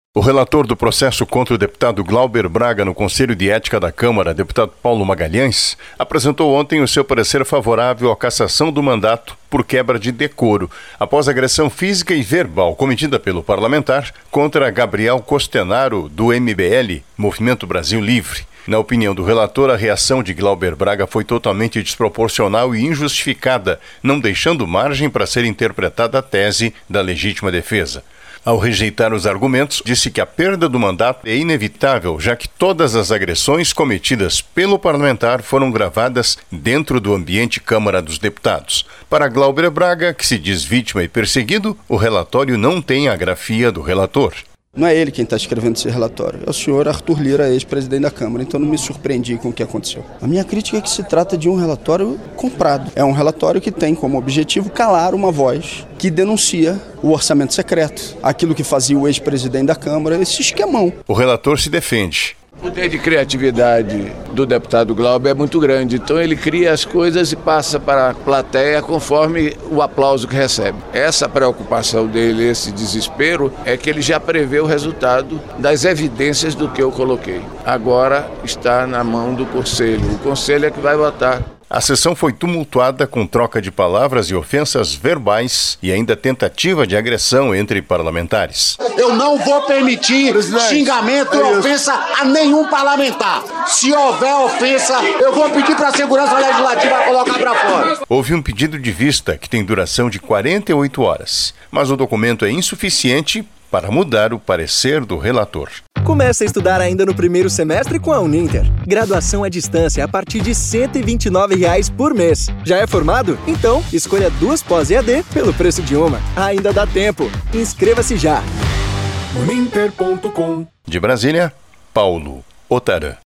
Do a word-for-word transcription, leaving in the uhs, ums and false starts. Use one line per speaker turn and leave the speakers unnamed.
O relator do processo contra o deputado Glauber Braga no Conselho de Ética da Câmara, deputado Paulo Magalhães, apresentou ontem o seu parecer favorável à cassação do mandato por quebra de decoro, após agressão física e verbal cometida pelo parlamentar contra Gabriel Costenaro, do M B L, Movimento Brasil Livre. Na opinião do relator, a reação de Glauber Braga foi totalmente desproporcional e injustificada, não deixando margem para ser interpretada a tese da legítima defesa. Ao rejeitar os argumentos, disse que a perda do mandato é inevitável, já que todas as agressões cometidas pelo parlamentar foram gravadas dentro do ambiente Câmara dos Deputados. Para Glauber Braga, que se diz vítima e perseguido, o relatório não tem a grafia do relator.
Não é ele quem está escrevendo esse relatório, é o senhor Arthur Lira, ex-presidente da Câmara, então não me surpreendi com o que aconteceu. A minha crítica é que se trata de um relatório comprado. É um relatório que tem como objetivo calar uma voz que denuncia o orçamento secreto, aquilo que fazia o ex-presidente da Câmara, esse esquemão.
O relator se defende.
O poder de criatividade do deputado Glauber é muito grande, então ele cria as coisas e passa para a plateia conforme o aplauso que recebe. Essa preocupação dele, esse desespero, é que ele já prevê o resultado das evidências do que eu coloquei. Agora está na mão do Conselho, o Conselho é que vai votar.
A sessão foi tumultuada com troca de palavras e ofensas verbais e ainda tentativa de agressão entre parlamentares.
Eu não vou permitir Presidente, xingamento é e ofensa a nenhum parlamentar. Se houver ofensa, eu vou pedir para a Segurança Legislativa colocar para fora.
Houve um pedido de vista que tem duração de quarenta e oito horas, mas o documento é insuficiente para mudar o parecer do relator.
Comece a estudar ainda no primeiro semestre com a Uninter. Graduação à distância a partir de cento e vinte e nove reais por mês. Já é formado? Então, escolha duas pós-E A D pelo preço de uma. Ainda dá tempo. Inscreva-se já.
Uninter ponto com. De Brasília, Paulo Otarã.